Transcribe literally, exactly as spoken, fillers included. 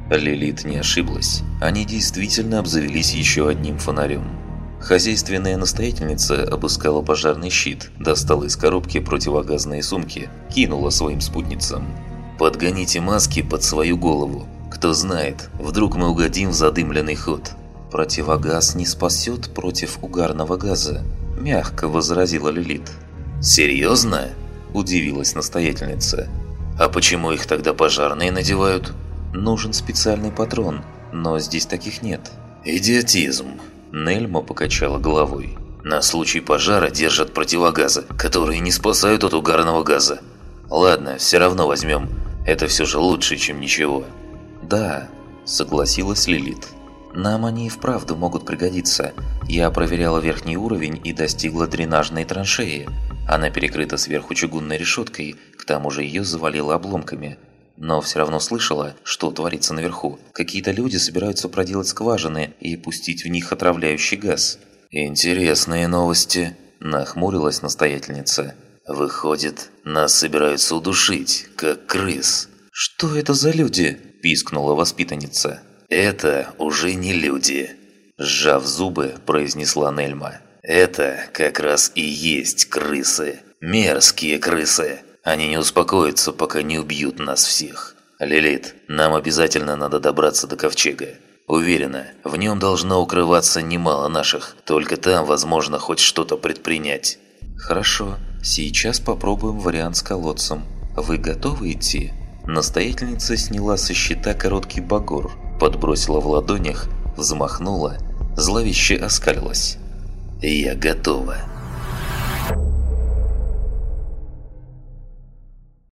Лилит не ошиблась. Они действительно обзавелись еще одним фонарем. Хозяйственная настоятельница обыскала пожарный щит, достала из коробки противогазные сумки, кинула своим спутницам. «Подгоните маски под свою голову. Кто знает, вдруг мы угодим в задымленный ход». «Противогаз не спасет против угарного газа», – мягко возразила Лилит. «Серьезно?» – удивилась настоятельница. «А почему их тогда пожарные надевают?» «Нужен специальный патрон, но здесь таких нет». «Идиотизм!» – Нельма покачала головой. «На случай пожара держат противогазы, которые не спасают от угарного газа. Ладно, все равно возьмем. Это все же лучше, чем ничего». «Да», – согласилась Лилит. «Нам они и вправду могут пригодиться. Я проверяла верхний уровень и достигла дренажной траншеи. Она перекрыта сверху чугунной решеткой, к тому же ее завалило обломками. Но все равно слышала, что творится наверху. Какие-то люди собираются проделать скважины и пустить в них отравляющий газ». «Интересные новости», – нахмурилась настоятельница. «Выходит, нас собираются удушить, как крыс». «Что это за люди?» – пискнула воспитанница. «Это уже не люди», – сжав зубы, произнесла Нельма. «Это как раз и есть крысы. Мерзкие крысы. Они не успокоятся, пока не убьют нас всех. Лилит, нам обязательно надо добраться до ковчега. Уверена, в нем должно укрываться немало наших. Только там возможно хоть что-то предпринять». «Хорошо, сейчас попробуем вариант с колодцем. Вы готовы идти?» Настоятельница сняла со щита короткий багор, подбросила в ладонях, взмахнула, зловеще оскалилась. «Я готова».